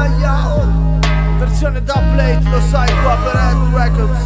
Versione da plate, lo sai qua per Elk Records.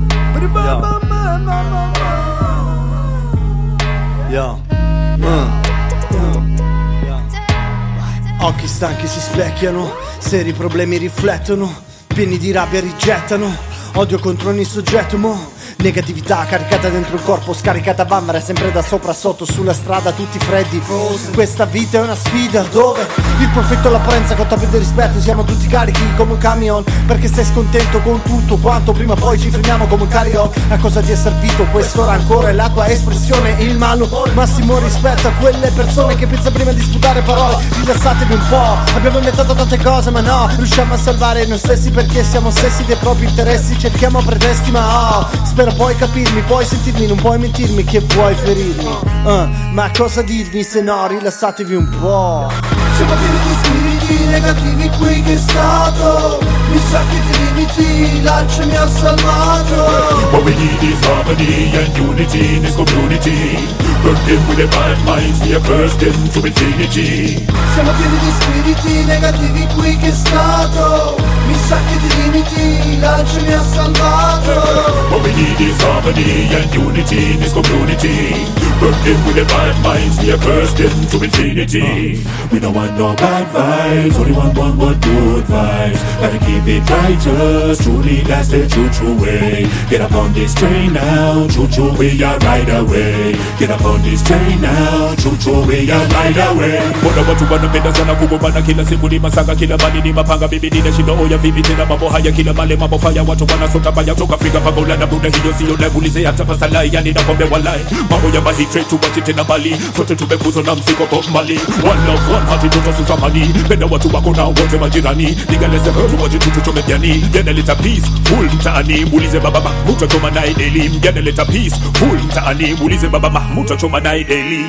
Occhi stanchi si specchiano, seri problemi riflettono, pieni di rabbia rigettano, odio contro ogni soggetto, negatività caricata dentro il corpo, scaricata a vanvera, sempre da sopra sotto, sulla strada tutti freddi. Questa vita è una sfida dove il profitto e l'apparenza con tappeto di rispetto, siamo tutti carichi come un camion, perché sei scontento con tutto quanto, prima o poi ci fermiamo come un carry-on. A cosa ti è servito questo rancore? La tua espressione, il malo, massimo rispetto a quelle persone che pensano prima di sputare parole. Rilassatevi un po', abbiamo inventato tante cose ma no, riusciamo a salvare noi stessi perché siamo stessi dei propri interessi, cerchiamo pretesti ma spero puoi capirmi, puoi sentirmi, non puoi mentirmi che vuoi ferirmi. Ma cosa dirmi se no, rilassatevi un po'. Siamo pieni di spiriti negativi qui che è stato, mi sa che ti limiti, l'alce mi ha salvato. What we need is harmony and unity in this community. Burdened with the bad minds, we are cursed into infinity. Siamo pieni di spiriti negativi qui che è stato, mi sa che ti limiti, l'alce mi ha salvato. What we need is harmony and unity in this community. Burdened with the bad minds, we are cursed into infinity. We don't want no bad vibes, only want good vibes. Gotta keep it righteous, truly that's the true way. Get up on this train now, true we are right away. Get up on this train now, true we are right away. Bona watu wanapenda sana kugombana kila siku, ni masanga kila mali ni mapanga, bibi nina shindo oya vipi tena mambo haya kila male mambo faya, watu wanasota baya toka Afrika mpaka Ulaya, buda hiyo sio nebulize hata pasalai, yani nakwambia walai mambo ya mahitre tuwache tena bali, sote tumekuzwa na mzigo Bob Marley. One love one heart tutosusamani, penda watu wako na wote majirani, nigaleze watu wote tutuchomejani, yanaleta peace full mtaani, muulize baba Mahmud achoma naye daily, yanaleta peace full mtaani, muulize baba Mahmud achoma naye daily.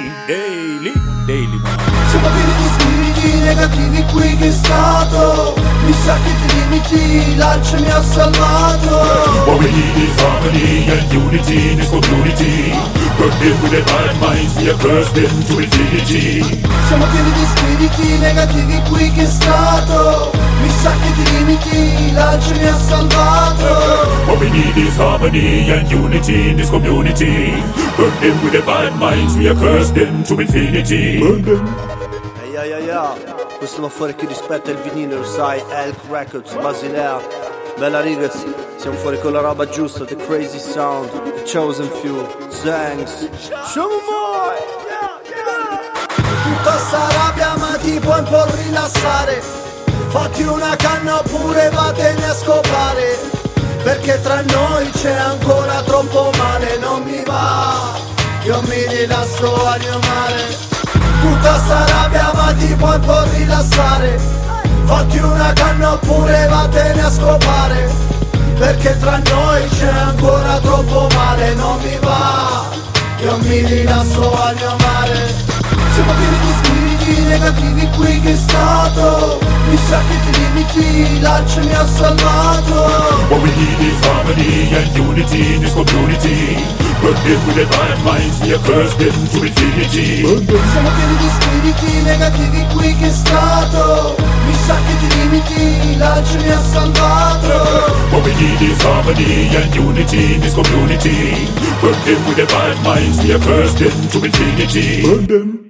Siamo pieni di spiriti negativi qui che è stato, mi sa che ti limiti, l'alce mi ha salvato. What we need is harmony and unity in this community. Burdened with the bad minds, we are cursed into infinity. Siamo pieni di spiriti negativi qui che è stato, mi sa che ti limiti, l'alce mi ha salvato. What we need is harmony and unity in this community. Burdened with the bad minds, we are cursed into infinity. Questo va fuori chi rispetta il vinile, lo sai, Elk Records, Basilea. Bella ragazzi, siamo fuori con la roba giusta, The Crazy Sound, The Chosen Few, Zangs. Siamo mai! Tutta sta rabbia ma ti puoi un po' rilassare, fatti una canna oppure vattene a scopare, perché tra noi c'è ancora troppo male, non mi va, io mi rilasso al mio mare. Tutta sta rabbia ma ti puoi un po' rilassare, fatti una canna oppure vattene a scopare, perché tra noi c'è ancora troppo male, non mi va, io mi rilasso al mio mare. Siamo pieni di spiriti negativi qui che è stato, mi sa che ti limiti, l'alce mi ha salvato. What we need is harmony and unity in this community. Burdened with the bad minds, we are cursed into infinity. Siamo pieni di spiriti negativi qui che è stato, mi sa che ti limiti, l'alce mi ha salvato. What we need is harmony and unity in this community. Burdened with the bad minds, we are cursed into infinity.